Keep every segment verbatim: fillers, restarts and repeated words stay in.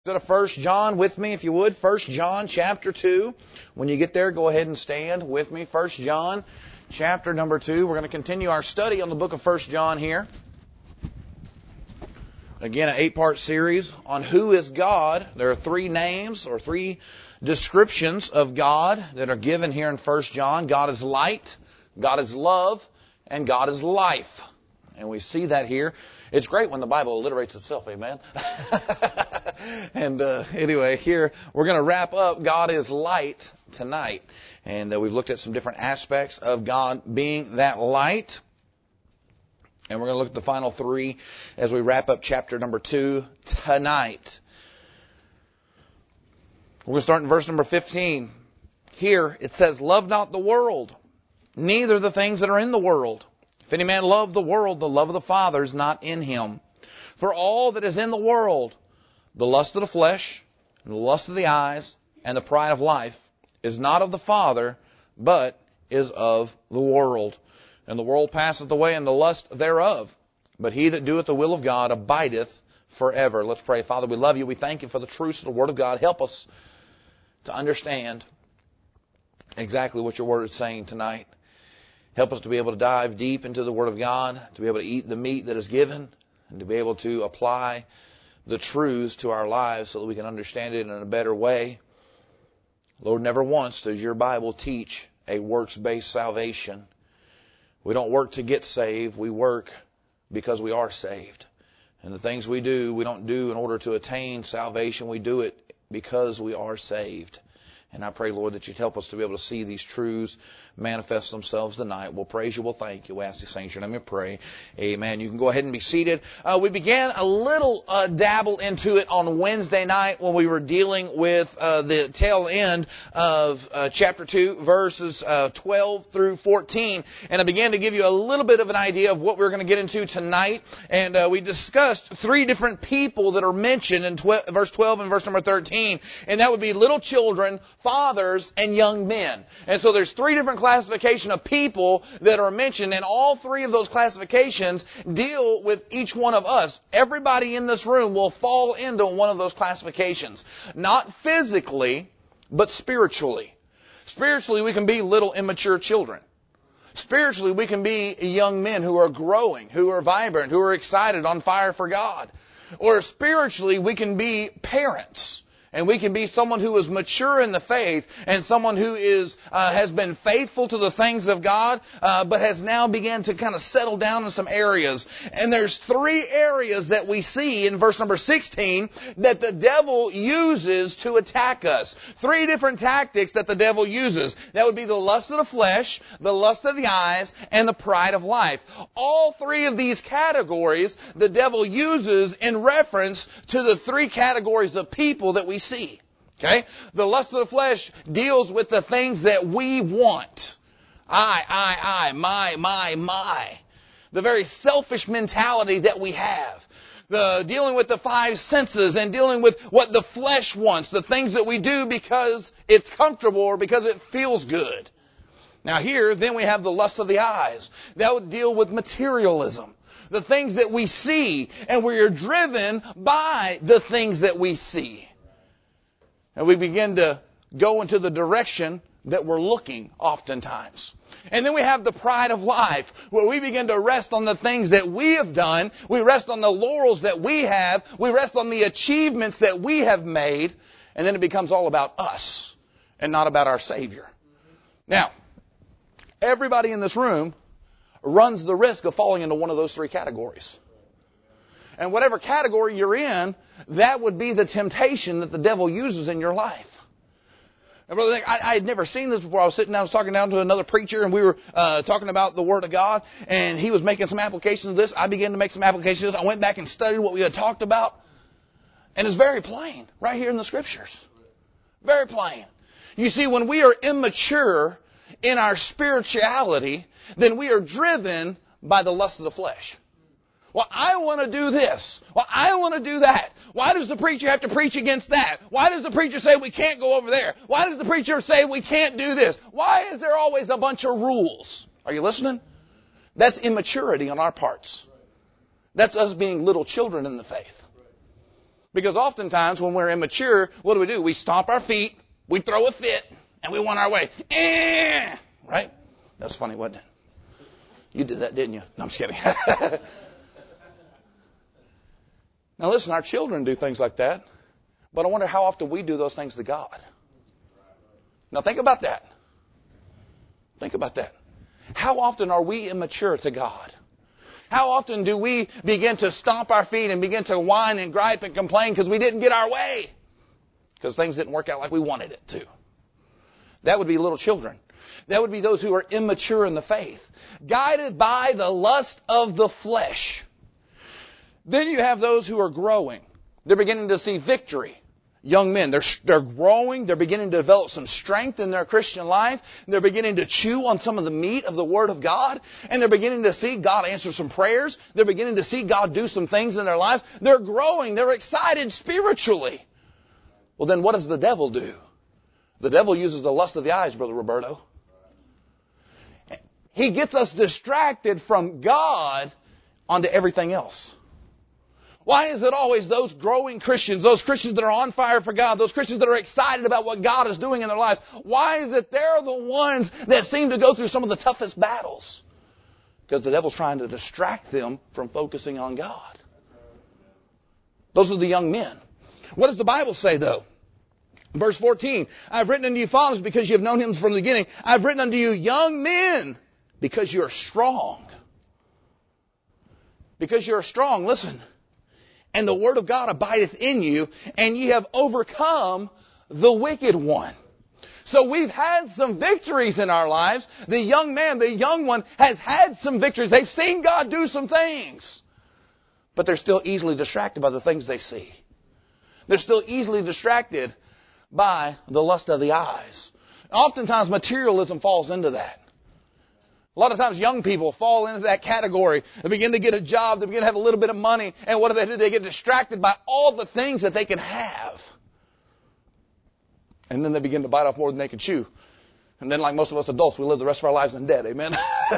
Go to First John with me, if you would. First John chapter two. When you get there, go ahead and stand with me. First John chapter number two. We're going to continue our study on the book of First John here. Again, an eight-part series on who is God. There are three names or three descriptions of God that are given here in First John. God is light, God is love, and God is life. And we see that here. It's great when the Bible alliterates itself, amen? and uh, anyway, here we're going to wrap up God is light tonight. And uh, we've looked at some different aspects of God being that light. And we're going to look at the final three as we wrap up chapter number two tonight. We're going to start in verse number fifteen. Here it says, "Love not the world, neither the things that are in the world. If any man love the world, the love of the Father is not in him. For all that is in the world, the lust of the flesh, and the lust of the eyes, and the pride of life, is not of the Father, but is of the world. And the world passeth away, and the lust thereof. But he that doeth the will of God abideth forever." Let's pray. Father, we love you. We thank you for the truths of the Word of God. Help us to understand exactly what your Word is saying tonight. Help us to be able to dive deep into the Word of God, to be able to eat the meat that is given, and to be able to apply the truths to our lives so that we can understand it in a better way. Lord, never once does your Bible teach a works-based salvation. We don't work to get saved. We work because we are saved. And the things we do, we don't do in order to attain salvation. We do it because we are saved. And I pray, Lord, that you'd help us to be able to see these truths manifest themselves tonight. We'll praise you. We'll thank you. We ask these things in your name. We pray. Amen. You can go ahead and be seated. Uh, we began a little uh, dabble into it on Wednesday night when we were dealing with uh, the tail end of uh, chapter two, verses uh, twelve through fourteen. And I began to give you a little bit of an idea of what we're going to get into tonight. And uh, we discussed three different people that are mentioned in tw- verse twelve and verse number thirteen. And that would be little children, fathers, and young men. And so there's three different classifications of people that are mentioned, and all three of those classifications deal with each one of us. Everybody in this room will fall into one of those classifications. Not physically, but spiritually. Spiritually, we can be little immature children. Spiritually, we can be young men who are growing, who are vibrant, who are excited, on fire for God. Or spiritually, we can be parents. And we can be someone who is mature in the faith and someone who is uh, has been faithful to the things of God, uh, but has now begun to kind of settle down in some areas. And there's three areas that we see in verse number sixteen that the devil uses to attack us. Three different tactics that the devil uses. That would be the lust of the flesh, the lust of the eyes, and the pride of life. All three of these categories the devil uses in reference to the three categories of people that we see. Okay? The lust of the flesh deals with the things that we want. I, I, I, my, my, my. The very selfish mentality that we have. The dealing with the five senses and dealing with what the flesh wants. The things that we do because it's comfortable or because it feels good. Now here, then we have the lust of the eyes. That would deal with materialism. The things that we see, and we are driven by the things that we see. And we begin to go into the direction that we're looking oftentimes. And then we have the pride of life, where we begin to rest on the things that we have done. We rest on the laurels that we have. We rest on the achievements that we have made. And then it becomes all about us and not about our Savior. Now, everybody in this room runs the risk of falling into one of those three categories. And whatever category you're in, that would be the temptation that the devil uses in your life. And brother Nick, I, I had never seen this before. I was sitting down, I was talking down to another preacher, and we were uh, talking about the Word of God, and he was making some applications of this. I began to make some applications of this. I went back and studied what we had talked about, and it's very plain right here in the Scriptures. Very plain. You see, when we are immature in our spirituality, then we are driven by the lust of the flesh. Well, I want to do this. Well, I want to do that. Why does the preacher have to preach against that? Why does the preacher say we can't go over there? Why does the preacher say we can't do this? Why is there always a bunch of rules? Are you listening? That's immaturity on our parts. That's us being little children in the faith. Because oftentimes when we're immature, what do we do? We stomp our feet, we throw a fit, and we want our way. Eh! Right? That's funny, wasn't it? You did that, didn't you? No, I'm just kidding. Now listen, our children do things like that. But I wonder how often we do those things to God. Now think about that. Think about that. How often are we immature to God? How often do we begin to stomp our feet and begin to whine and gripe and complain because we didn't get our way? Because things didn't work out like we wanted it to. That would be little children. That would be those who are immature in the faith. Guided by the lust of the flesh. Then you have those who are growing. They're beginning to see victory. Young men, they're, they're growing. They're beginning to develop some strength in their Christian life. They're beginning to chew on some of the meat of the Word of God. And they're beginning to see God answer some prayers. They're beginning to see God do some things in their lives. They're growing. They're excited spiritually. Well, then what does the devil do? The devil uses the lust of the eyes, Brother Roberto. He gets us distracted from God onto everything else. Why is it always those growing Christians, those Christians that are on fire for God, those Christians that are excited about what God is doing in their lives, why is it they're the ones that seem to go through some of the toughest battles? Because the devil's trying to distract them from focusing on God. Those are the young men. What does the Bible say, though? Verse fourteen, I've written unto you fathers because you have known him from the beginning. I've written unto you young men because you're strong. Because you're strong. Listen. And the word of God abideth in you, and ye have overcome the wicked one. So we've had some victories in our lives. The young man, the young one, has had some victories. They've seen God do some things. But they're still easily distracted by the things they see. They're still easily distracted by the lust of the eyes. Oftentimes materialism falls into that. A lot of times young people fall into that category. They begin to get a job. They begin to have a little bit of money. And what do they do? They get distracted by all the things that they can have. And then they begin to bite off more than they can chew. And then like most of us adults, we live the rest of our lives in debt. Amen?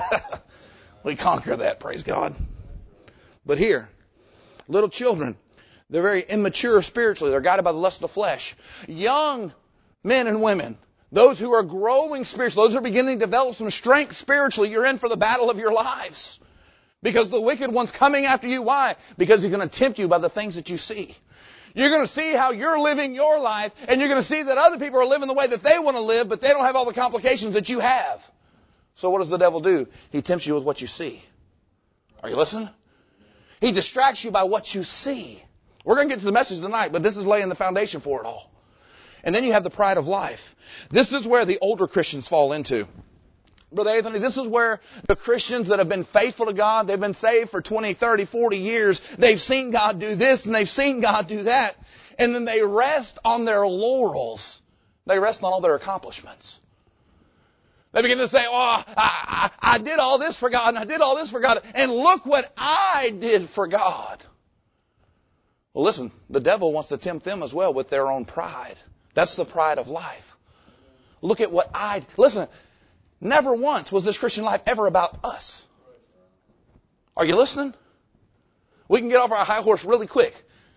We conquer that, praise God. But here, little children, they're very immature spiritually. They're guided by the lust of the flesh. Young men and women, those who are growing spiritually, those who are beginning to develop some strength spiritually, you're in for the battle of your lives. Because the wicked one's coming after you. Why? Because he's going to tempt you by the things that you see. You're going to see how you're living your life, and you're going to see that other people are living the way that they want to live, but they don't have all the complications that you have. So what does the devil do? He tempts you with what you see. Are you listening? He distracts you by what you see. We're going to get to the message tonight, but this is laying the foundation for it all. And then you have the pride of life. This is where the older Christians fall into. Brother Anthony, this is where the Christians that have been faithful to God, they've been saved for twenty, thirty, forty years, they've seen God do this and they've seen God do that, and then they rest on their laurels. They rest on all their accomplishments. They begin to say, oh, I, I, I did all this for God and I did all this for God, and look what I did for God. Well, listen, the devil wants to tempt them as well with their own pride. That's the pride of life. Look at what I... Listen, never once was this Christian life ever about us. Are you listening? We can get off our high horse really quick.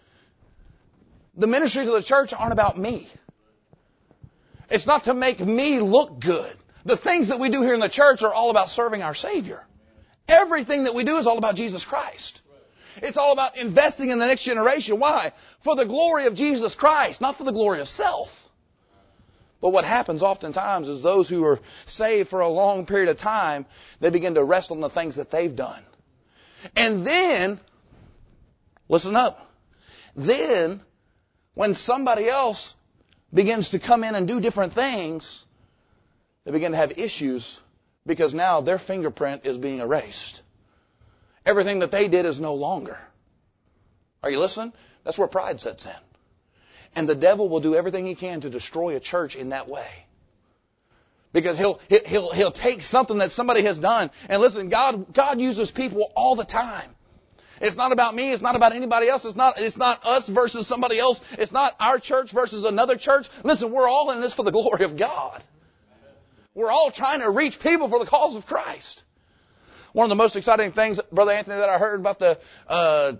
The ministries of the church aren't about me. It's not to make me look good. The things that we do here in the church are all about serving our Savior. Everything that we do is all about Jesus Christ. It's all about investing in the next generation. Why? For the glory of Jesus Christ, not for the glory of self. But what happens oftentimes is those who are saved for a long period of time, they begin to rest on the things that they've done. And then, listen up, then when somebody else begins to come in and do different things, they begin to have issues because now their fingerprint is being erased. Everything that they did is no longer. Are you listening? That's where pride sets in. And the devil will do everything he can to destroy a church in that way. Because he'll, he'll, he'll take something that somebody has done. And listen, God, God uses people all the time. It's not about me. It's not about anybody else. It's not, it's not us versus somebody else. It's not our church versus another church. Listen, we're all in this for the glory of God. We're all trying to reach people for the cause of Christ. One of the most exciting things, Brother Anthony, that I heard about the uh,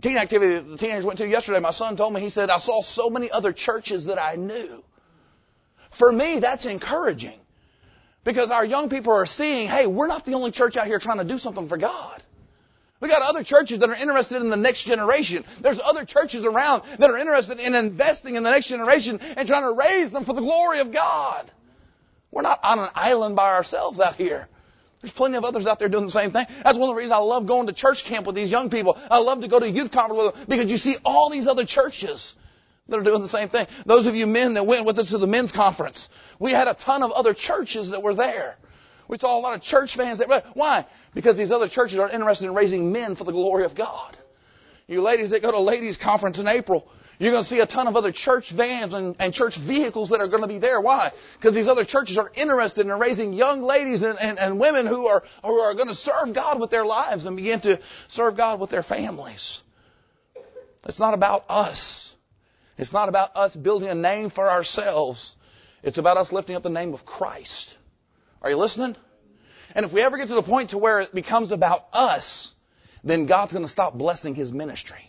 teen activity that the teenagers went to yesterday, my son told me, he said, I saw so many other churches that I knew. For me, that's encouraging. Because our young people are seeing, hey, we're not the only church out here trying to do something for God. We got other churches that are interested in the next generation. There's other churches around that are interested in investing in the next generation and trying to raise them for the glory of God. We're not on an island by ourselves out here. There's plenty of others out there doing the same thing. That's one of the reasons I love going to church camp with these young people. I love to go to youth conference with them because you see all these other churches that are doing the same thing. Those of you men that went with us to the men's conference, we had a ton of other churches that were there. We saw a lot of church fans. That, why? Because these other churches are interested in raising men for the glory of God. You ladies that go to ladies' conference in April, you're going to see a ton of other church vans and, and church vehicles that are going to be there. Why? Because these other churches are interested in raising young ladies and, and, and women who are, who are going to serve God with their lives and begin to serve God with their families. It's not about us. It's not about us building a name for ourselves. It's about us lifting up the name of Christ. Are you listening? And if we ever get to the point to where it becomes about us, then God's going to stop blessing His ministry.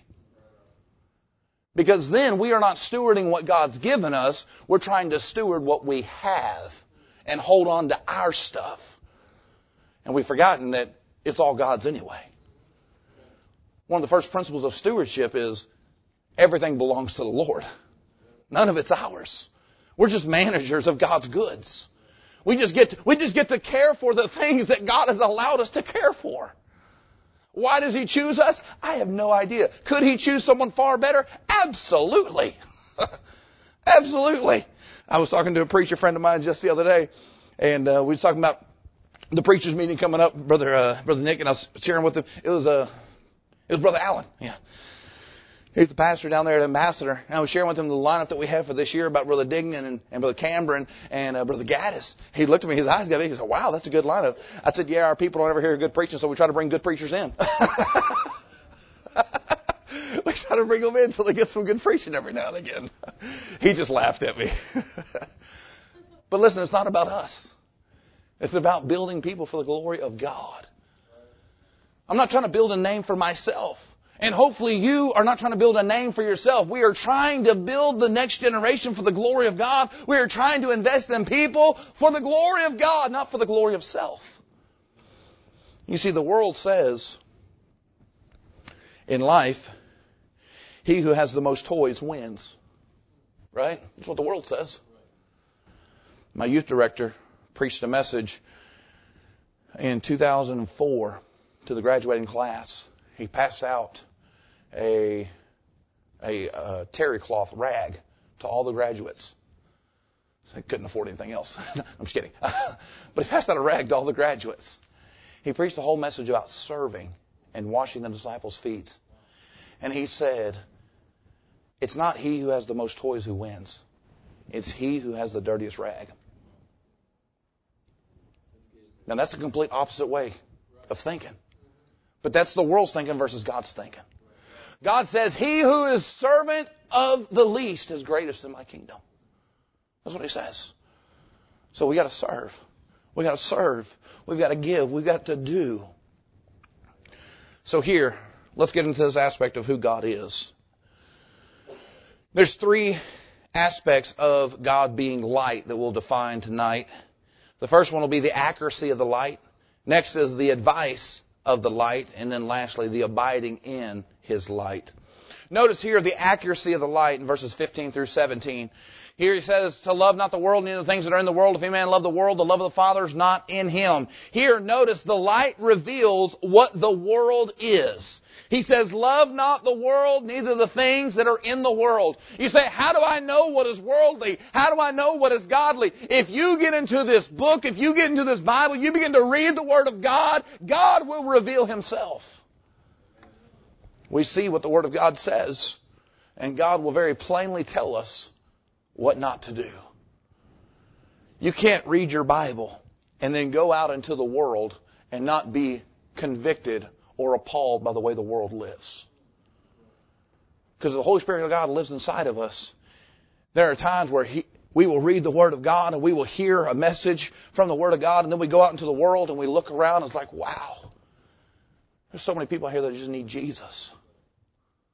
Because then we are not stewarding what God's given us. We're trying to steward what we have and hold on to our stuff. And we've forgotten that it's all God's anyway. One of the first principles of stewardship is everything belongs to the Lord. None of it's ours. We're just managers of God's goods. We just get to, we just get to care for the things that God has allowed us to care for. Why does He choose us? I have no idea. Could He choose someone far better? Absolutely. Absolutely. I was talking to a preacher friend of mine just the other day, and uh, we were talking about the preachers meeting coming up, brother uh, brother Nick, and I was sharing with him. It was uh, it was Brother Allen. Yeah. He's the pastor down there at Ambassador. And I was sharing with him the lineup that we have for this year about Brother Dignan and, and Brother Cameron and uh, Brother Gaddis. He looked at me, his eyes got big. He said, wow, that's a good lineup. I said, yeah, our people don't ever hear good preaching, so we try to bring good preachers in. We try to bring them in until they get some good preaching every now and again. He just laughed at me. But listen, it's not about us. It's about building people for the glory of God. I'm not trying to build a name for myself. And hopefully you are not trying to build a name for yourself. We are trying to build the next generation for the glory of God. We are trying to invest in people for the glory of God, not for the glory of self. You see, the world says in life, he who has the most toys wins. Right? That's what the world says. My youth director preached a message in two thousand four to the graduating class. He passed out a, a, a terry cloth rag to all the graduates. They couldn't afford anything else. I'm just kidding. But he passed out a rag to all the graduates. He preached the whole message about serving and washing the disciples' feet. And he said, it's not he who has the most toys who wins. It's he who has the dirtiest rag. Now that's a complete opposite way of thinking. But that's the world's thinking versus God's thinking. God says, he who is servant of the least is greatest in my kingdom. That's what He says. So we got to serve. We got to serve. We've got to give. We've got to do. So here, let's get into this aspect of who God is. There's three aspects of God being light that we'll define tonight. The first one will be the accuracy of the light. Next is the advice of the light. And then lastly, the abiding in His light. Notice here the accuracy of the light in verses fifteen through seventeen. Here he says, to love not the world, neither the things that are in the world. If any man love the world, the love of the Father is not in him. Here, notice the light reveals what the world is. He says, love not the world, neither the things that are in the world. You say, how do I know what is worldly? How do I know what is godly? If you get into this book, if you get into this Bible, you begin to read the Word of God, God will reveal Himself. We see what the Word of God says, and God will very plainly tell us what not to do. You can't read your Bible and then go out into the world and not be convicted or appalled by the way the world lives. Because the Holy Spirit of God lives inside of us. There are times where he, we will read the Word of God and we will hear a message from the Word of God, and then we go out into the world and we look around and it's like, wow, there's so many people here that just need Jesus.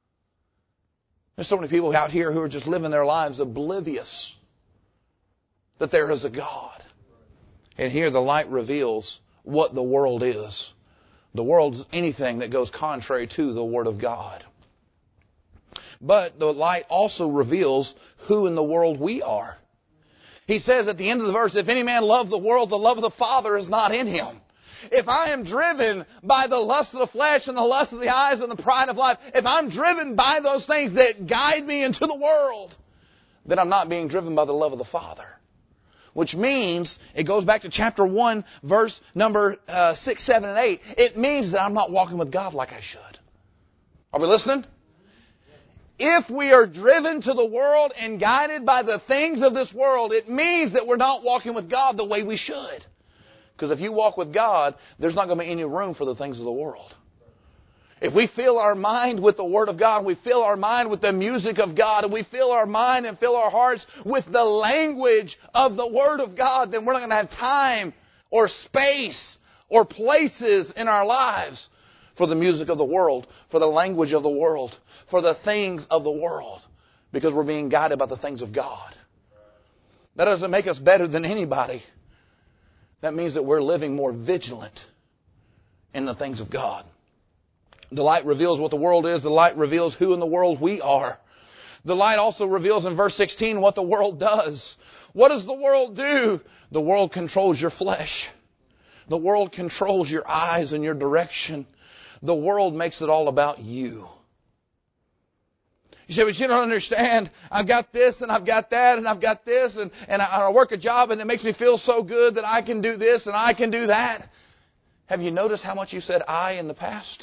There's so many people out here who are just living their lives oblivious that there is a God. And here the light reveals what the world is. The world is anything that goes contrary to the Word of God. But the light also reveals who in the world we are. He says at the end of the verse, if any man love the world, the love of the Father is not in him. If I am driven by the lust of the flesh and the lust of the eyes and the pride of life, if I'm driven by those things that guide me into the world, then I'm not being driven by the love of the Father. Which means, it goes back to chapter one, verse number uh, six, seven, and eight. It means that I'm not walking with God like I should. Are we listening? If we are driven to the world and guided by the things of this world, it means that we're not walking with God the way we should. Because if you walk with God, there's not going to be any room for the things of the world. If we fill our mind with the Word of God, we fill our mind with the music of God, and we fill our mind and fill our hearts with the language of the Word of God, then we're not going to have time or space or places in our lives for the music of the world, for the language of the world, for the things of the world, because we're being guided by the things of God. That doesn't make us better than anybody. That means that we're living more vigilant in the things of God. The light reveals what the world is. The light reveals who in the world we are. The light also reveals in verse sixteen what the world does. What does the world do? The world controls your flesh. The world controls your eyes and your direction. The world makes it all about you. You say, but you don't understand. I've got this and I've got that and I've got this and, and I, I work a job and it makes me feel so good that I can do this and I can do that. Have you noticed how much you said I in the past?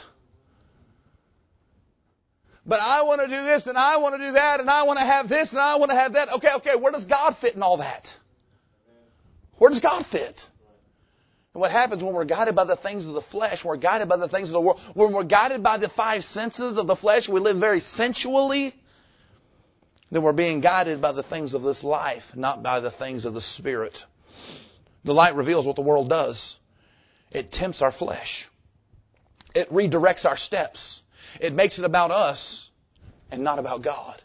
But I want to do this and I want to do that and I want to have this and I want to have that. Okay, okay, where does God fit in all that? Where does God fit? And what happens when we're guided by the things of the flesh, we're guided by the things of the world, when we're guided by the five senses of the flesh, we live very sensually, then we're being guided by the things of this life, not by the things of the Spirit. The light reveals what the world does. It tempts our flesh. It redirects our steps. It makes it about us and not about God.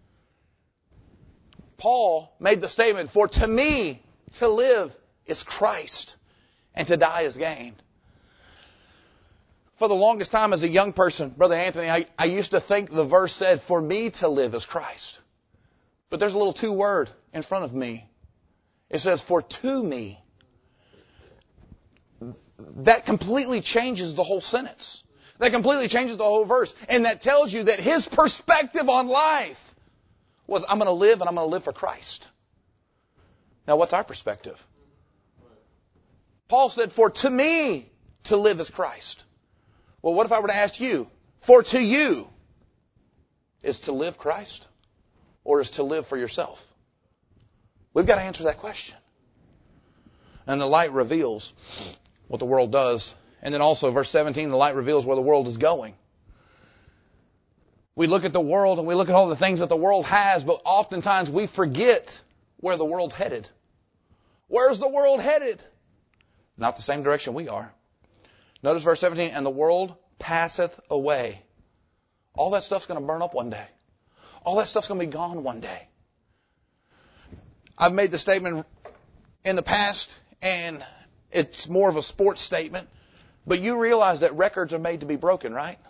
Paul made the statement, for to me to live is Christ and to die is gain. For the longest time as a young person, Brother Anthony, I, I used to think the verse said, for me to live is Christ. But there's a little two word in front of me. It says, for to me. That completely changes the whole sentence. That completely changes the whole verse. And that tells you that his perspective on life was, I'm going to live and I'm going to live for Christ. Now, what's our perspective? Paul said, for to me to live is Christ. Well, what if I were to ask you, for to you is to live Christ or is to live for yourself? We've got to answer that question. And the light reveals what the world does. And then also, verse seventeen, the light reveals where the world is going. We look at the world and we look at all the things that the world has, but oftentimes we forget where the world's headed. Where's the world headed? Not the same direction we are. Notice verse seventeen, and the world passeth away. All that stuff's going to burn up one day. All that stuff's going to be gone one day. I've made the statement in the past, and it's more of a sports statement, but you realize that records are made to be broken, right?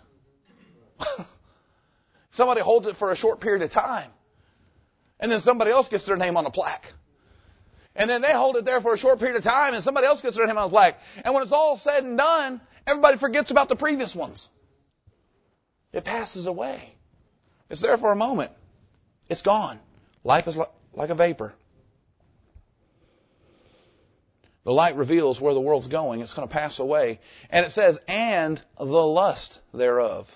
Somebody holds it for a short period of time, and then somebody else gets their name on a plaque. And then they hold it there for a short period of time, and somebody else gets their name on a plaque. And when it's all said and done, everybody forgets about the previous ones. It passes away. It's there for a moment. It's gone. Life is like a vapor. The light reveals where the world's going. It's going to pass away. And it says, and the lust thereof.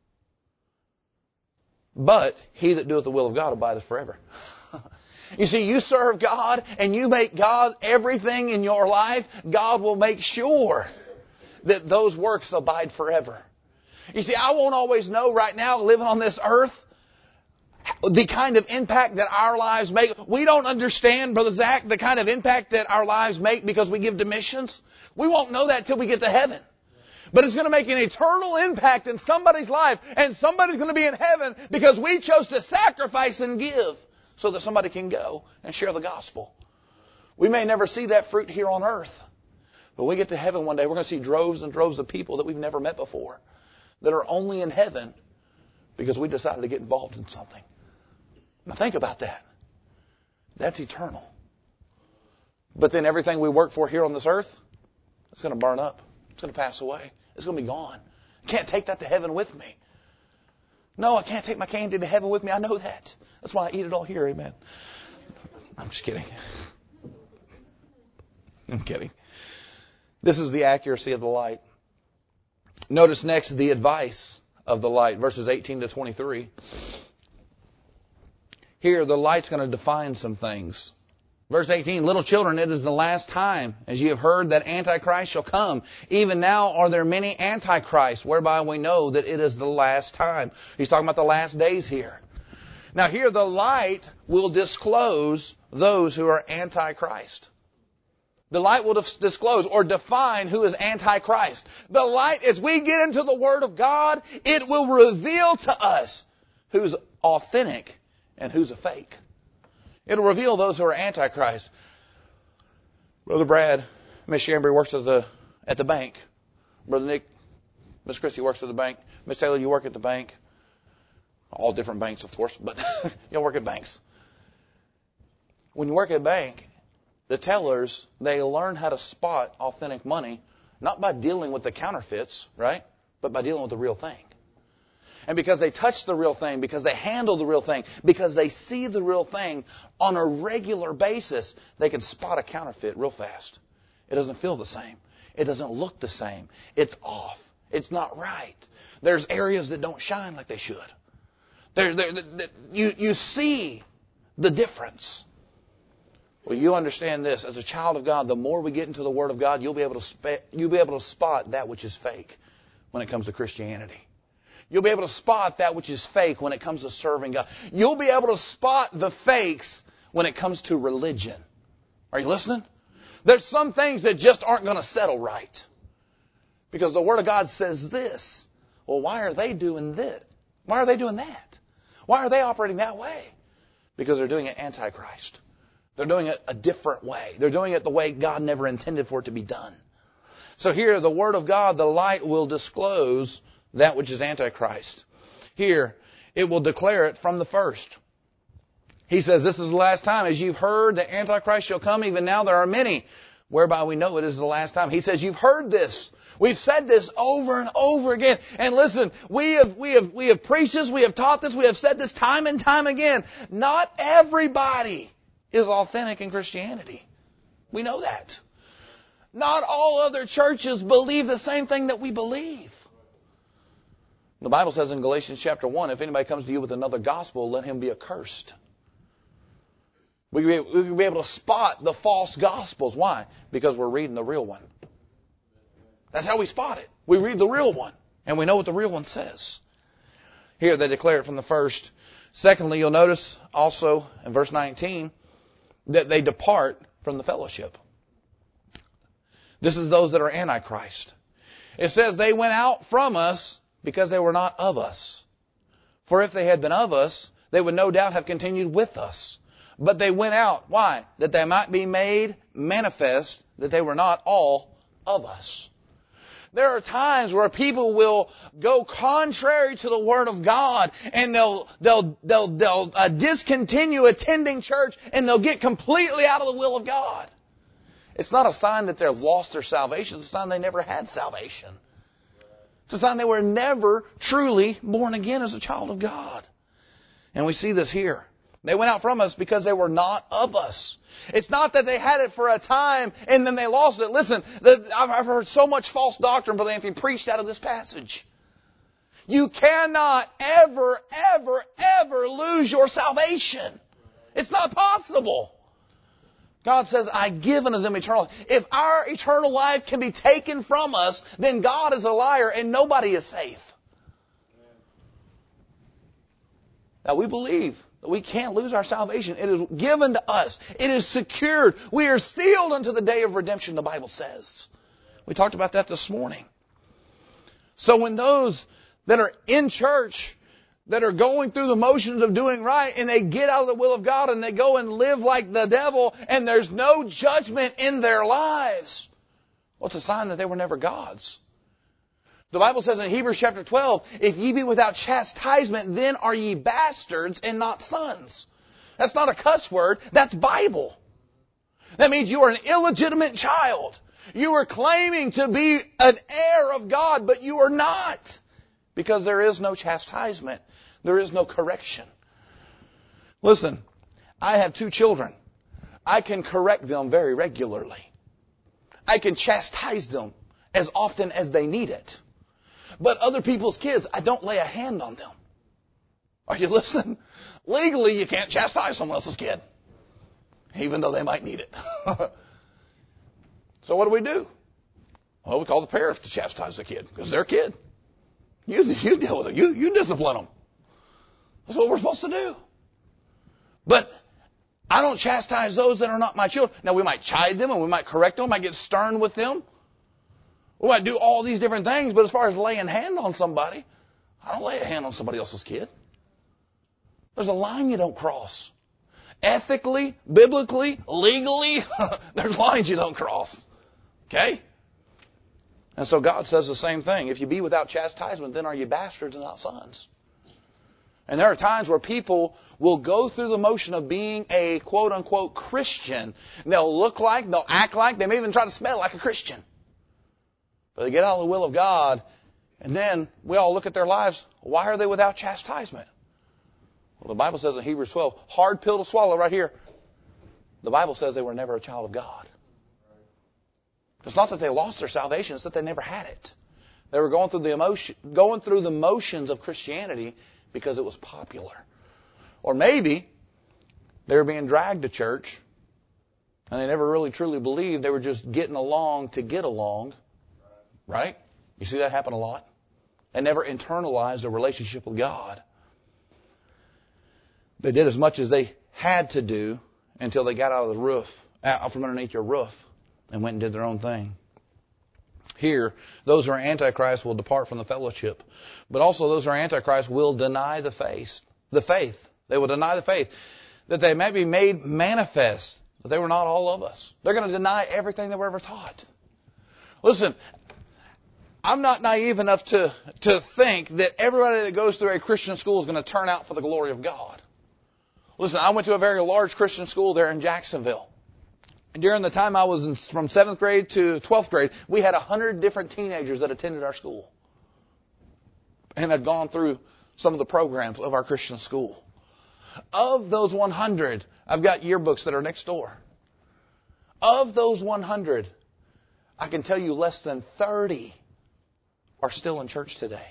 But he that doeth the will of God abideth forever. You see, you serve God and you make God everything in your life, God will make sure that those works abide forever. You see, I won't always know right now, living on this earth, the kind of impact that our lives make. We don't understand, Brother Zach, the kind of impact that our lives make because we give to missions. We won't know that till we get to heaven. But it's going to make an eternal impact in somebody's life, and somebody's going to be in heaven because we chose to sacrifice and give so that somebody can go and share the gospel. We may never see that fruit here on earth, but when we get to heaven one day, we're going to see droves and droves of people that we've never met before that are only in heaven because we decided to get involved in something. Now think about that. That's eternal. But then everything we work for here on this earth, it's going to burn up. It's going to pass away. It's going to be gone. I can't take that to heaven with me. No, I can't take my candy to heaven with me. I know that. That's why I eat it all here. Amen. I'm just kidding. I'm kidding. This is the accuracy of the light. Notice next the advice of the light, verses eighteen to twenty-three. Here, the light's going to define some things. Verse eighteen, little children, it is the last time, as you have heard, that Antichrist shall come. Even now are there many Antichrists, whereby we know that it is the last time. He's talking about the last days here. Now here, the light will disclose those who are Antichrist. The light will disclose or define who is Antichrist. The light, as we get into the Word of God, it will reveal to us who's authentic and who's a fake. It'll reveal those who are Antichrist. Brother Brad, Miss Shambry works at the at the bank. Brother Nick, Miss Christie works at the bank. Miss Taylor, you work at the bank. All different banks, of course, but you'll work at banks. When you work at a bank, the tellers, they learn how to spot authentic money, not by dealing with the counterfeits, right? But by dealing with the real thing. And because they touch the real thing, because they handle the real thing, because they see the real thing on a regular basis, they can spot a counterfeit real fast. It doesn't feel the same. It doesn't look the same. It's off. It's not right. There's areas that don't shine like they should. There, there, there, you, you see the difference. Well, you understand this. As a child of God, the more we get into the Word of God, you'll be able to spe- you'll be able to spot that which is fake when it comes to Christianity. You'll be able to spot that which is fake when it comes to serving God. You'll be able to spot the fakes when it comes to religion. Are you listening? There's some things that just aren't going to settle right. Because the Word of God says this. Well, why are they doing this? Why are they doing that? Why are they operating that way? Because they're doing it Antichrist. They're doing it a different way. They're doing it the way God never intended for it to be done. So here, the Word of God, the light will disclose that which is Antichrist. Here, it will declare it from the first. He says, this is the last time. As you've heard, the Antichrist shall come. Even now there are many, whereby we know it is the last time. He says, you've heard this. We've said this over and over again. And listen, we have, we have, we have preached this. We have taught this. We have said this time and time again. Not everybody is authentic in Christianity. We know that. Not all other churches believe the same thing that we believe. The Bible says in Galatians chapter one, if anybody comes to you with another gospel, let him be accursed. We can be able to spot the false gospels. Why? Because we're reading the real one. That's how we spot it. We read the real one, and we know what the real one says. Here they declare it from the first. Secondly, you'll notice also in verse nineteen that they depart from the fellowship. This is those that are Antichrist. It says they went out from us because they were not of us. For if they had been of us, they would no doubt have continued with us. But they went out. Why? That they might be made manifest that they were not all of us. There are times where people will go contrary to the Word of God, and they'll they'll they'll they'll uh, discontinue attending church, and they'll get completely out of the will of God. It's not a sign that they've lost their salvation. It's a sign they never had salvation. It's a sign they were never truly born again as a child of God. And we see this here. They went out from us because they were not of us. It's not that they had it for a time and then they lost it. Listen, I've heard so much false doctrine, Brother Anthony, preached out of this passage. You cannot ever, ever, ever lose your salvation. It's not possible. God says, I've given unto them eternal life. If our eternal life can be taken from us, then God is a liar and nobody is safe. Now we believe that we can't lose our salvation. It is given to us. It is secured. We are sealed unto the day of redemption, the Bible says. We talked about that this morning. So when those that are in church, that are going through the motions of doing right, and they get out of the will of God and they go and live like the devil, and there's no judgment in their lives, well, it's a sign that they were never God's. The Bible says in Hebrews chapter twelve, if ye be without chastisement, then are ye bastards and not sons. That's not a cuss word, that's Bible. That means you are an illegitimate child. You are claiming to be an heir of God, but you are not. Because there is no chastisement. There is no correction. Listen, I have two children. I can correct them very regularly. I can chastise them as often as they need it. But other people's kids, I don't lay a hand on them. Are you listening? Legally, you can't chastise someone else's kid, even though they might need it. So what do we do? Well, we call the parents to chastise the kid because they're a kid. You, you deal with it. You, you discipline them. That's what we're supposed to do. But I don't chastise those that are not my children. Now, we might chide them and we might correct them. We might get stern with them. We might do all these different things. But as far as laying hand on somebody, I don't lay a hand on somebody else's kid. There's a line you don't cross. Ethically, biblically, legally, there's lines you don't cross. Okay? And so God says the same thing. If you be without chastisement, then are you bastards and not sons. And there are times where people will go through the motion of being a quote-unquote Christian. And they'll look like, they'll act like, they may even try to smell like a Christian. But they get out of the will of God, and then we all look at their lives. Why are they without chastisement? Well, the Bible says in Hebrews twelve, hard pill to swallow right here. The Bible says they were never a child of God. It's not that they lost their salvation, it's that they never had it. They were going through the emotion, going through the motions of Christianity because it was popular. Or maybe they were being dragged to church and they never really truly believed. They were just getting along to get along. Right? You see that happen a lot? They never internalized a relationship with God. They did as much as they had to do until they got out of the roof, out from underneath your roof, and went and did their own thing. Here, those who are antichrist will depart from the fellowship. But also those who are antichrist will deny the faith. The faith. They will deny the faith. That they may be made manifest. That they were not all of us. They're going to deny everything they were ever taught. Listen, I'm not naive enough to, to think that everybody that goes through a Christian school is going to turn out for the glory of God. Listen, I went to a very large Christian school there in Jacksonville. And during the time I was in, from seventh grade to twelfth grade, we had one hundred different teenagers that attended our school. And had gone through some of the programs of our Christian school. Of those one hundred, I've got yearbooks that are next door. Of those one hundred, I can tell you less than thirty are still in church today.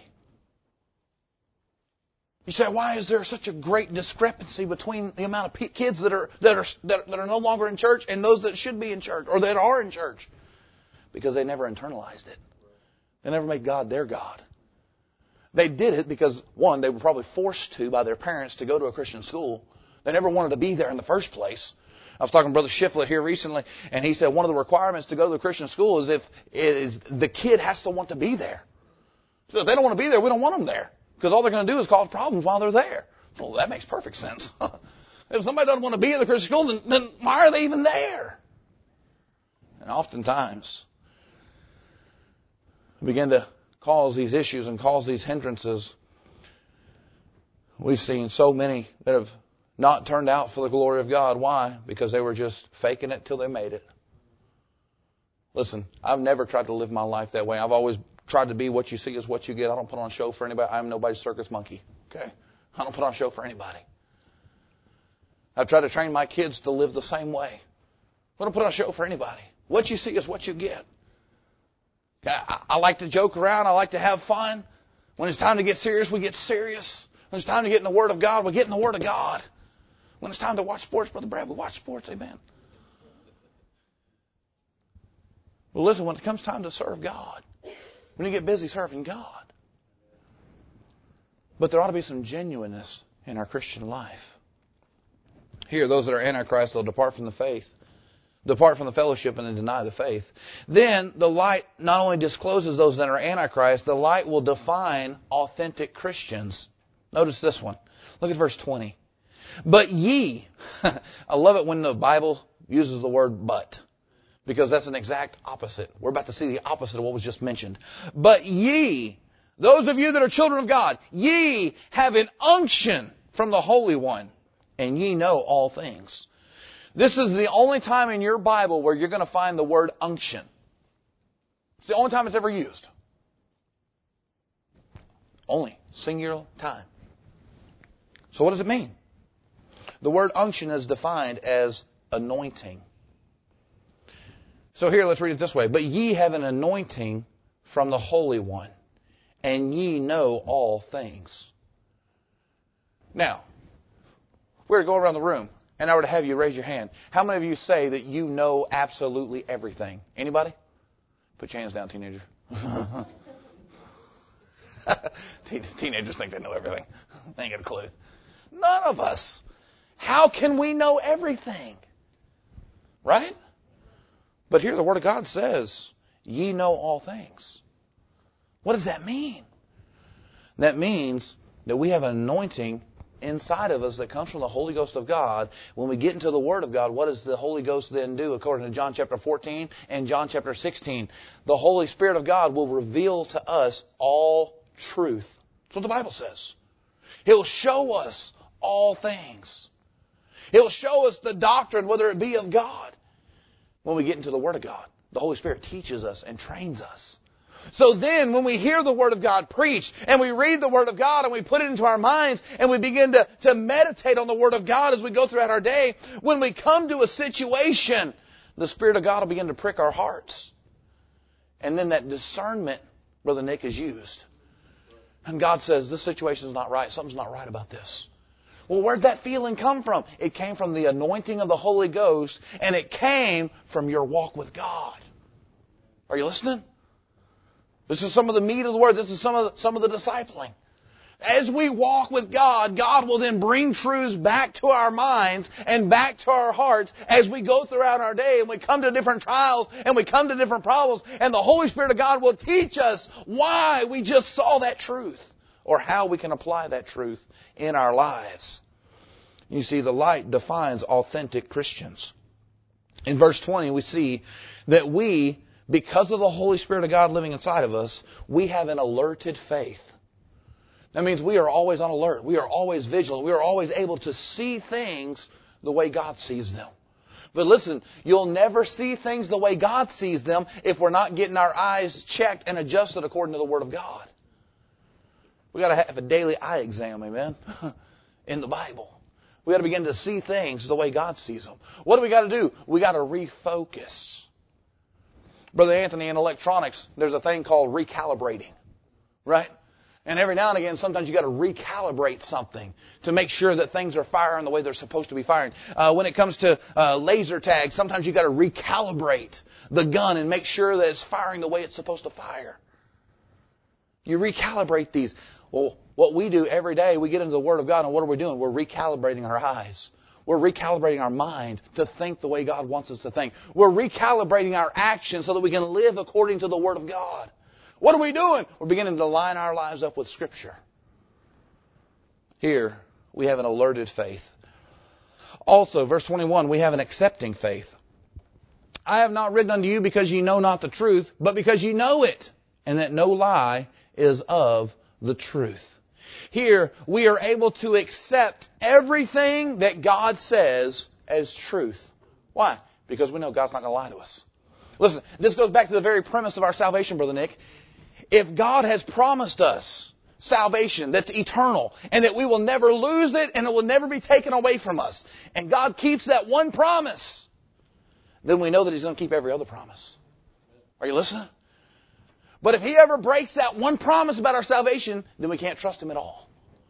You say, why is there such a great discrepancy between the amount of p- kids that are that are that, that are no longer in church and those that should be in church or that are in church? Because they never internalized it. They never made God their God. They did it because, one, they were probably forced to by their parents to go to a Christian school. They never wanted to be there in the first place. I was talking to Brother Shiflett here recently, and he said one of the requirements to go to the Christian school is if is the kid has to want to be there. So if they don't want to be there, we don't want them there. Because all they're going to do is cause problems while they're there. Well, that makes perfect sense. If somebody doesn't want to be in the Christian school, then, then why are they even there? And oftentimes, we begin to cause these issues and cause these hindrances. We've seen so many that have not turned out for the glory of God. Why? Because they were just faking it till they made it. Listen, I've never tried to live my life that way. I've always tried to be what you see is what you get. I don't put on a show for anybody. I'm nobody's circus monkey. Okay? I don't put on a show for anybody. I've tried to train my kids to live the same way. I don't put on a show for anybody. What you see is what you get. Okay? I, I like to joke around. I like to have fun. When it's time to get serious, we get serious. When it's time to get in the Word of God, we get in the Word of God. When it's time to watch sports, Brother Brad, we watch sports. Amen. Well, listen, when it comes time to serve God, when you get busy serving God. But there ought to be some genuineness in our Christian life. Here, those that are antichrist, they'll depart from the faith. depart from the fellowship and then deny the faith. Then the light not only discloses those that are Antichrist, the light will define authentic Christians. Notice this one. Look at verse twenty. But ye, I love it when the Bible uses the word but, because that's an exact opposite. We're about to see the opposite of what was just mentioned. But ye, those of you that are children of God, ye have an unction from the Holy One, and ye know all things. This is the only time in your Bible where you're going to find the word unction. It's the only time it's ever used. Only. Singular time. So what does it mean? The word unction is defined as anointing. So here, let's read it this way. But ye have an anointing from the Holy One, and ye know all things. Now, if we were to go around the room, and I were to have you raise your hand, how many of you say that you know absolutely everything? Anybody? Put your hands down, teenager. Teenagers think they know everything. They ain't got a clue. None of us. How can we know everything? Right? But here the Word of God says, ye know all things. What does that mean? That means that we have an anointing inside of us that comes from the Holy Ghost of God. When we get into the Word of God, what does the Holy Ghost then do? According to John chapter fourteen and John chapter sixteen, the Holy Spirit of God will reveal to us all truth. That's what the Bible says. He'll show us all things. He'll show us the doctrine, whether it be of God. When we get into the Word of God, the Holy Spirit teaches us and trains us. So then, when we hear the Word of God preached, and we read the Word of God, and we put it into our minds, and we begin to, to meditate on the Word of God as we go throughout our day, when we come to a situation, the Spirit of God will begin to prick our hearts. And then that discernment, Brother Nick, is used. And God says, this situation is not right. Something's not right about this. Well, where'd that feeling come from? It came from the anointing of the Holy Ghost, and it came from your walk with God. Are you listening? This is some of the meat of the Word. This is some of the, some of the discipling. As we walk with God, God will then bring truths back to our minds and back to our hearts as we go throughout our day and we come to different trials and we come to different problems. And the Holy Spirit of God will teach us why we just saw that truth or how we can apply that truth in our lives. You see, the light defines authentic Christians. In verse twenty, we see that we, because of the Holy Spirit of God living inside of us, we have an alerted faith. That means we are always on alert. We are always vigilant. We are always able to see things the way God sees them. But listen, you'll never see things the way God sees them if we're not getting our eyes checked and adjusted according to the Word of God. We got to have a daily eye exam, amen, in the Bible. We got to begin to see things the way God sees them. What do we got to do? We got to refocus. Brother Anthony, in electronics, there's a thing called recalibrating, right? And every now and again, sometimes you got to recalibrate something to make sure that things are firing the way they're supposed to be firing. Uh, when it comes to uh, laser tag, sometimes you got to recalibrate the gun and make sure that it's firing the way it's supposed to fire. You recalibrate these. Well, what we do every day, we get into the Word of God, and what are we doing? We're recalibrating our eyes. We're recalibrating our mind to think the way God wants us to think. We're recalibrating our actions so that we can live according to the Word of God. What are we doing? We're beginning to line our lives up with Scripture. Here, we have an alerted faith. Also, verse twenty-one, we have an accepting faith. I have not written unto you because ye know not the truth, but because ye know it, and that no lie is of the truth. Here, we are able to accept everything that God says as truth. Why? Because we know God's not going to lie to us. Listen, this goes back to the very premise of our salvation, Brother Nick. If God has promised us salvation that's eternal and that we will never lose it and it will never be taken away from us, and God keeps that one promise, then we know that He's going to keep every other promise. Are you listening? But if He ever breaks that one promise about our salvation, then we can't trust Him at all.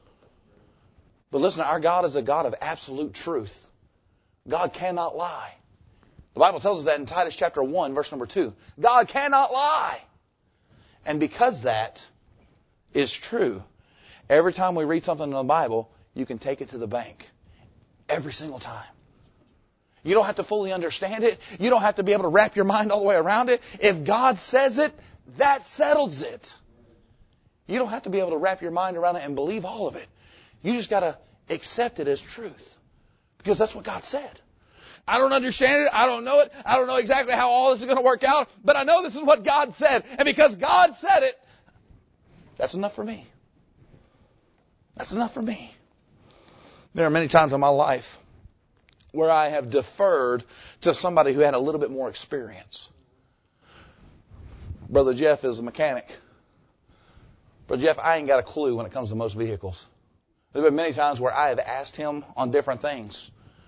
But listen, our God is a God of absolute truth. God cannot lie. The Bible tells us that in Titus chapter one, verse number two. God cannot lie. And because that is true, every time we read something in the Bible, you can take it to the bank. Every single time. You don't have to fully understand it. You don't have to be able to wrap your mind all the way around it. If God says it, that settles it. You don't have to be able to wrap your mind around it and believe all of it. You just got to accept it as truth. Because that's what God said. I don't understand it. I don't know it. I don't know exactly how all this is going to work out. But I know this is what God said. And because God said it, that's enough for me. That's enough for me. There are many times in my life where I have deferred to somebody who had a little bit more experience. Brother Jeff is a mechanic. Brother Jeff, I ain't got a clue when it comes to most vehicles. There's been many times where I have asked him on different things.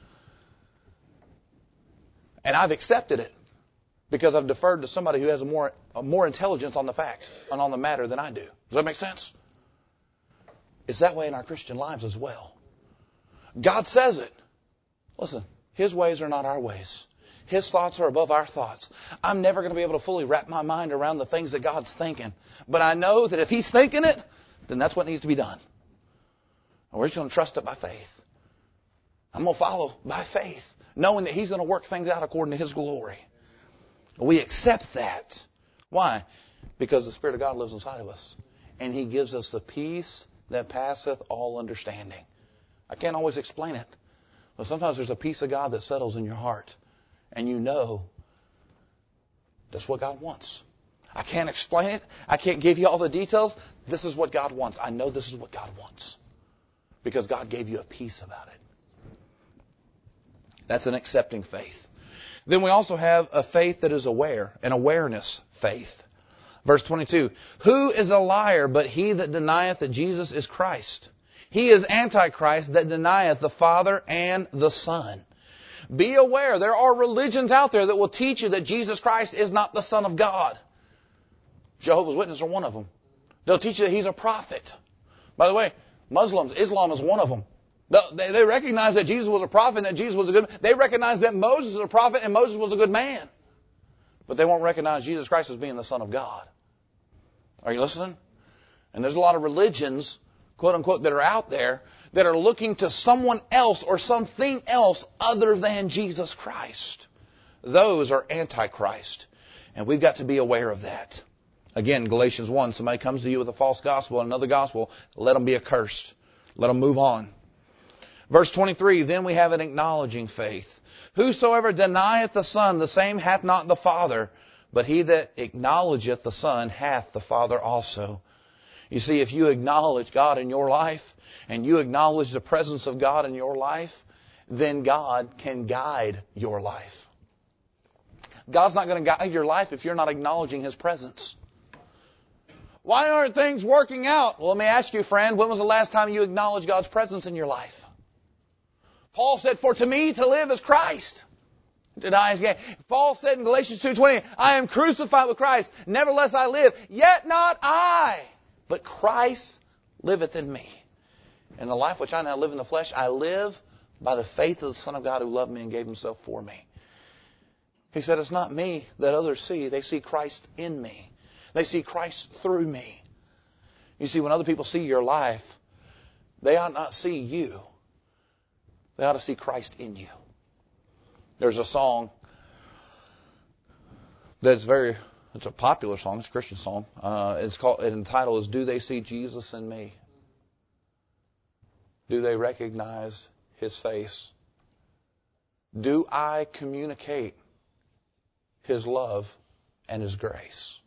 And I've accepted it because I've deferred to somebody who has a more, a more intelligence on the fact and on the matter than I do. Does that make sense? It's that way in our Christian lives as well. God says it. Listen, His ways are not our ways. His thoughts are above our thoughts. I'm never going to be able to fully wrap my mind around the things that God's thinking. But I know that if He's thinking it, then that's what needs to be done. And we're just going to trust it by faith. I'm going to follow by faith, knowing that He's going to work things out according to His glory. We accept that. Why? Because the Spirit of God lives inside of us. And He gives us the peace that passeth all understanding. I can't always explain it. But sometimes there's a peace of God that settles in your heart. And you know that's what God wants. I can't explain it. I can't give you all the details. This is what God wants. I know this is what God wants. Because God gave you a peace about it. That's an accepting faith. Then we also have a faith that is aware, an awareness faith. Verse twenty-two, who is a liar but he that denieth that Jesus is Christ? He is Antichrist that denieth the Father and the Son. Be aware, there are religions out there that will teach you that Jesus Christ is not the Son of God. Jehovah's Witnesses are one of them. They'll teach you that He's a prophet. By the way, Muslims, Islam is one of them. They, they recognize that Jesus was a prophet and that Jesus was a good man. They recognize that Moses is a prophet and Moses was a good man. But they won't recognize Jesus Christ as being the Son of God. Are you listening? And there's a lot of religions, quote unquote, that are out there that are looking to someone else or something else other than Jesus Christ. Those are Antichrist. And we've got to be aware of that. Again, Galatians one, somebody comes to you with a false gospel and another gospel, let them be accursed. Let them move on. Verse twenty-three, then we have an acknowledging faith. Whosoever denieth the Son, the same hath not the Father, but he that acknowledgeth the Son hath the Father also. You see, if you acknowledge God in your life, and you acknowledge the presence of God in your life, then God can guide your life. God's not going to guide your life if you're not acknowledging His presence. Why aren't things working out? Well, let me ask you, friend, when was the last time you acknowledged God's presence in your life? Paul said, for to me to live is Christ. Deny his gain. Paul said in Galatians two twenty, I am crucified with Christ. Nevertheless I live. Yet not I, but Christ liveth in me. And the life which I now live in the flesh, I live by the faith of the Son of God who loved me and gave Himself for me. He said, it's not me that others see. They see Christ in me. They see Christ through me. You see, when other people see your life, they ought not see you. They ought to see Christ in you. There's a song that's very, it's a popular song, it's a Christian song. Uh, it's called, and the title is, Do They See Jesus in Me? Do they recognize His face? Do I communicate His love and His grace?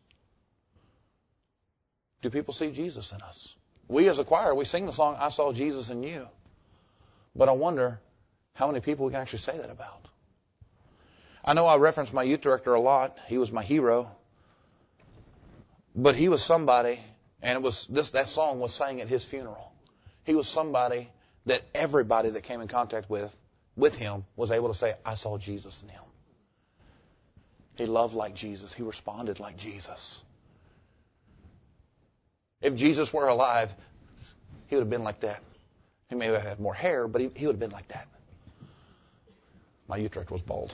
Do people see Jesus in us? We as a choir, we sing the song, I saw Jesus in you. But I wonder how many people we can actually say that about. I know I reference my youth director a lot. He was my hero. But he was somebody, and it was this that song was sang at his funeral. He was somebody that everybody that came in contact with, with him was able to say, I saw Jesus in him. He loved like Jesus. He responded like Jesus. If Jesus were alive, He would have been like that. He may have had more hair, but he, he would have been like that. My youth director was bald.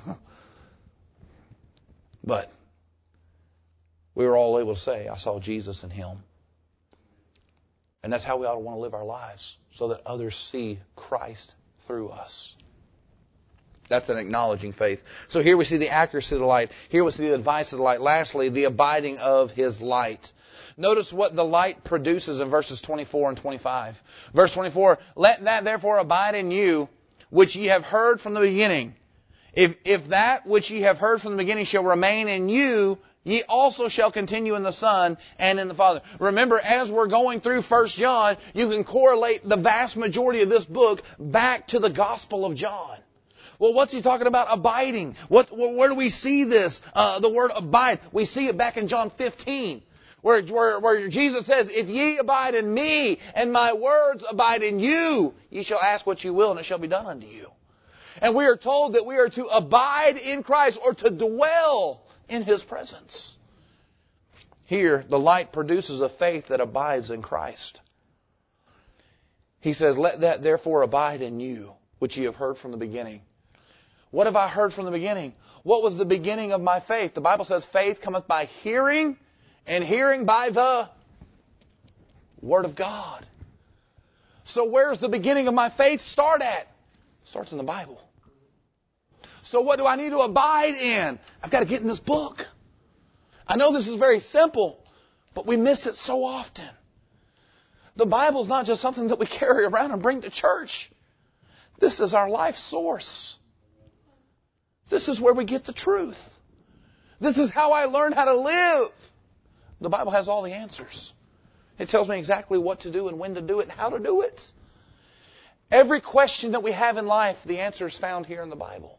But we were all able to say, I saw Jesus in him. And that's how we ought to want to live our lives, so that others see Christ through us. That's an acknowledging faith. So here we see the accuracy of the light. Here we see the advice of the light. Lastly, the abiding of His light. Notice what the light produces in verses twenty-four and twenty-five. Verse twenty-four, let that therefore abide in you, which ye have heard from the beginning. If, if that which ye have heard from the beginning shall remain in you, ye also shall continue in the Son and in the Father. Remember, as we're going through First John, you can correlate the vast majority of this book back to the Gospel of John. Well, what's he talking about? Abiding. What, where do we see this? Uh, the word abide. We see it back in John fifteen. Where, where, where Jesus says, if ye abide in me, and my words abide in you, ye shall ask what you will, and it shall be done unto you. And we are told that we are to abide in Christ, or to dwell in His presence. Here, the light produces a faith that abides in Christ. He says, let that therefore abide in you, which ye have heard from the beginning. What have I heard from the beginning? What was the beginning of my faith? The Bible says, faith cometh by hearing, and hearing by the Word of God. So where's the beginning of my faith start at? It starts in the Bible. So what do I need to abide in? I've got to get in this book. I know this is very simple, but we miss it so often. The Bible's not just something that we carry around and bring to church. This is our life source. This is where we get the truth. This is how I learn how to live. The Bible has all the answers. It tells me exactly what to do and when to do it and how to do it. Every question that we have in life, the answer is found here in the Bible.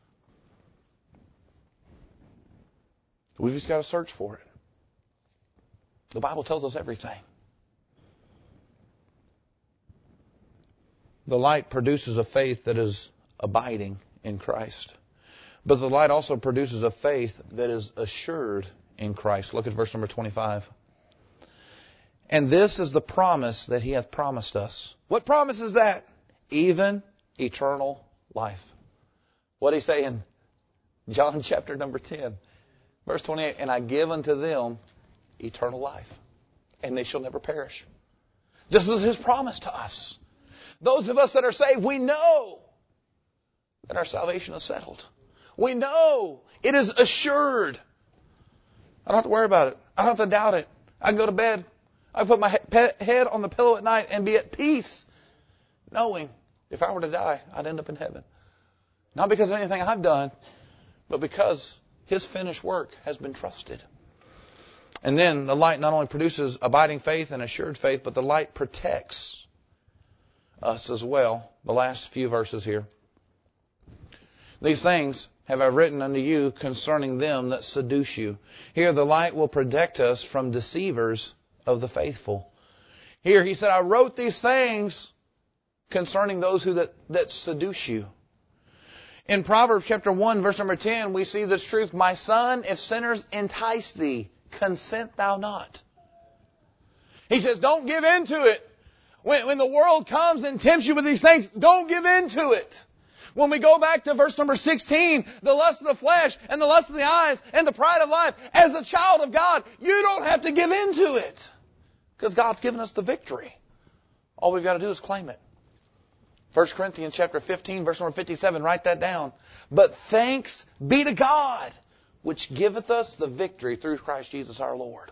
We've just got to search for it. The Bible tells us everything. The light produces a faith that is abiding in Christ. But the light also produces a faith that is assured in Christ. Look at verse number twenty-five. And this is the promise that He hath promised us. What promise is that? Even eternal life. What did He say in John chapter number ten? Verse twenty-eight. And I give unto them eternal life, and they shall never perish. This is His promise to us. Those of us that are saved, we know that our salvation is settled. We know it is assured. I don't have to worry about it. I don't have to doubt it. I can go to bed. I can put my head on the pillow at night and be at peace, knowing if I were to die, I'd end up in heaven. Not because of anything I've done, but because His finished work has been trusted. And then the light not only produces abiding faith and assured faith, but the light protects us as well. The last few verses here. These things have I written unto you concerning them that seduce you. Here the light will protect us from deceivers of the faithful. Here he said, I wrote these things concerning those who that, that seduce you. In Proverbs chapter one, verse number ten, we see this truth. My son, if sinners entice thee, consent thou not. He says, don't give in to it. When, when the world comes and tempts you with these things, don't give in to it. When we go back to verse number sixteen, the lust of the flesh and the lust of the eyes and the pride of life, as a child of God, you don't have to give in to it. Because God's given us the victory. All we've got to do is claim it. First Corinthians chapter fifteen, verse number fifty-seven, write that down. But thanks be to God, which giveth us the victory through Christ Jesus our Lord.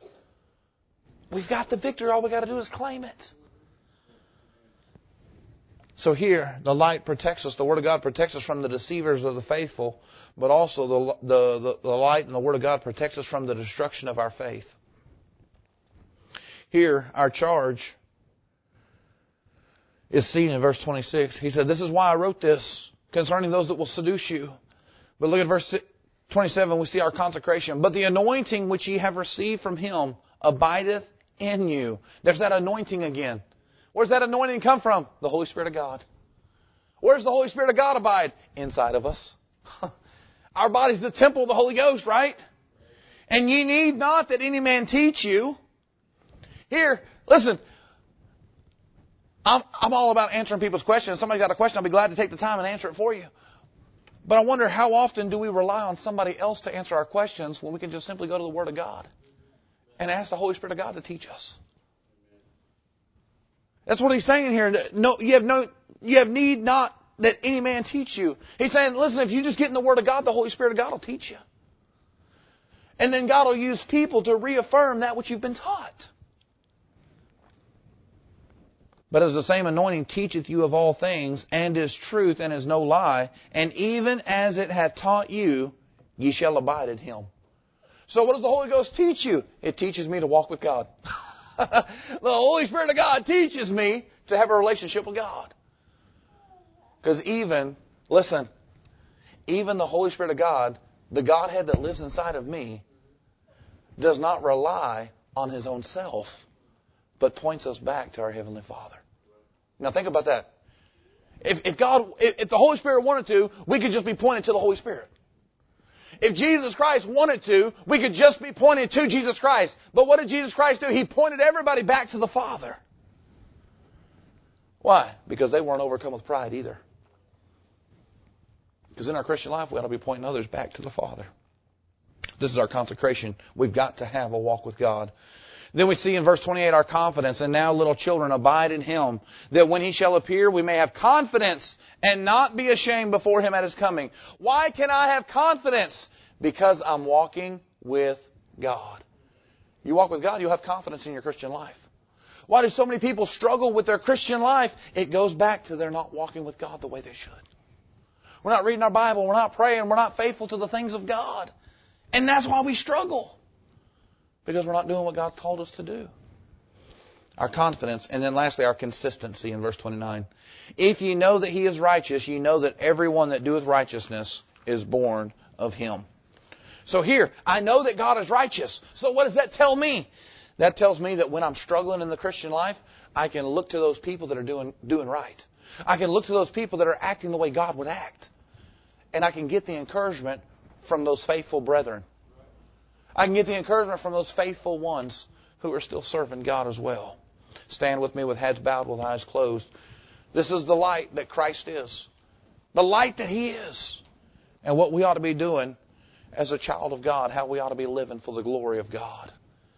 We've got the victory. All we've got to do is claim it. So here, the light protects us. The Word of God protects us from the deceivers of the faithful, but also the, the, the, the light and the Word of God protects us from the destruction of our faith. Here, our charge is seen in verse twenty-six. He said, this is why I wrote this concerning those that will seduce you. But look at verse twenty-seven, we see our consecration. But the anointing which ye have received from Him abideth in you. There's that anointing again. Where's that anointing come from? The Holy Spirit of God. Where's the Holy Spirit of God abide? Inside of us. Our body's the temple of the Holy Ghost, right? And ye need not that any man teach you. Here, listen. I'm, I'm all about answering people's questions. If somebody's got a question, I'll be glad to take the time and answer it for you. But I wonder how often do we rely on somebody else to answer our questions when we can just simply go to the Word of God and ask the Holy Spirit of God to teach us. That's what he's saying here. No, you have no, you have need not that any man teach you. He's saying, listen, if you just get in the Word of God, the Holy Spirit of God will teach you. And then God will use people to reaffirm that which you've been taught. But as the same anointing teacheth you of all things, and is truth, and is no lie, and even as it hath taught you, ye shall abide in Him. So what does the Holy Ghost teach you? It teaches me to walk with God. The Holy Spirit of God teaches me to have a relationship with God. Because even, listen, even the Holy Spirit of God, the Godhead that lives inside of me, does not rely on His own self, but points us back to our Heavenly Father. Now think about that. If, if God, if, if the Holy Spirit wanted to, we could just be pointed to the Holy Spirit. If Jesus Christ wanted to, we could just be pointed to Jesus Christ. But what did Jesus Christ do? He pointed everybody back to the Father. Why? Because they weren't overcome with pride either. Because in our Christian life, we ought to be pointing others back to the Father. This is our consecration. We've got to have a walk with God. Then we see in verse twenty-eight our confidence. And now, little children, abide in Him, that when He shall appear, we may have confidence and not be ashamed before Him at His coming. Why can I have confidence? Because I'm walking with God. You walk with God, you'll have confidence in your Christian life. Why do so many people struggle with their Christian life? It goes back to they're not walking with God the way they should. We're not reading our Bible, we're not praying, we're not faithful to the things of God. And that's why we struggle. Because we're not doing what God called us to do. Our confidence. And then lastly, our consistency in verse twenty-nine. If ye know that He is righteous, ye know that everyone that doeth righteousness is born of Him. So here, I know that God is righteous. So what does that tell me? That tells me that when I'm struggling in the Christian life, I can look to those people that are doing, doing right. I can look to those people that are acting the way God would act. And I can get the encouragement from those faithful brethren. I can get the encouragement from those faithful ones who are still serving God as well. Stand with me with heads bowed, with eyes closed. This is the light that Christ is. The light that He is. And what we ought to be doing as a child of God, how we ought to be living for the glory of God.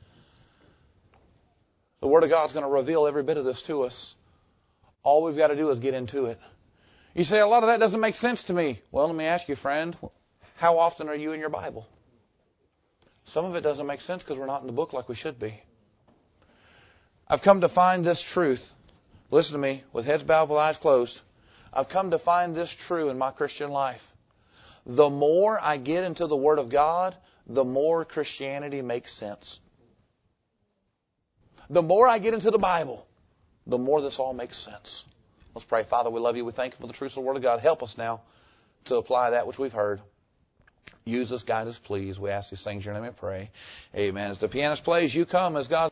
The Word of God is going to reveal every bit of this to us. All we've got to do is get into it. You say, a lot of that doesn't make sense to me. Well, let me ask you, friend, how often are you in your Bible? Some of it doesn't make sense because we're not in the book like we should be. I've come to find this truth. Listen to me, with heads bowed, with eyes closed. I've come to find this true in my Christian life. The more I get into the Word of God, the more Christianity makes sense. The more I get into the Bible, the more this all makes sense. Let's pray. Father, we love You. We thank You for the truth of the Word of God. Help us now to apply that which we've heard. Use us, guide us, please. We ask these things in Your name, I pray. Amen. As the pianist plays, you come as God.